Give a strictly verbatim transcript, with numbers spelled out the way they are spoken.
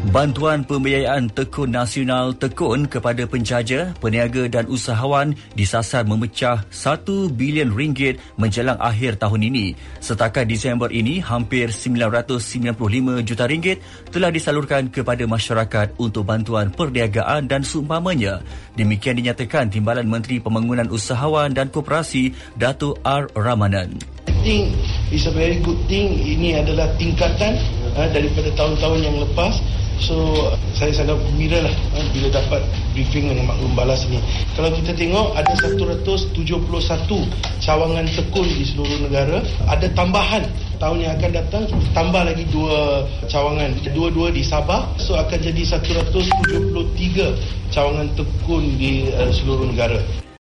Bantuan pembiayaan Tekun Nasional Tekun kepada penjaja, peniaga dan usahawan disasar memecah satu bilion ringgit menjelang akhir tahun ini. Setakat Disember ini, hampir sembilan ratus sembilan puluh lima juta ringgit telah disalurkan kepada masyarakat untuk bantuan perniagaan dan seumpamanya. Demikian dinyatakan Timbalan Menteri Pembangunan Usahawan dan Koperasi, Dato' R. Ramanan. I think it's a very good thing. Ini adalah tingkatan uh, daripada tahun-tahun yang lepas. So saya sangat gembira lah uh, bila dapat briefing dengan maklum balas ni. Kalau kita tengok ada satu ratus tujuh puluh satu cawangan tekun di seluruh negara. Ada tambahan tahun yang akan datang, tambah lagi dua cawangan, dua-dua di Sabah. So akan jadi satu ratus tujuh puluh tiga cawangan tekun di uh, seluruh negara.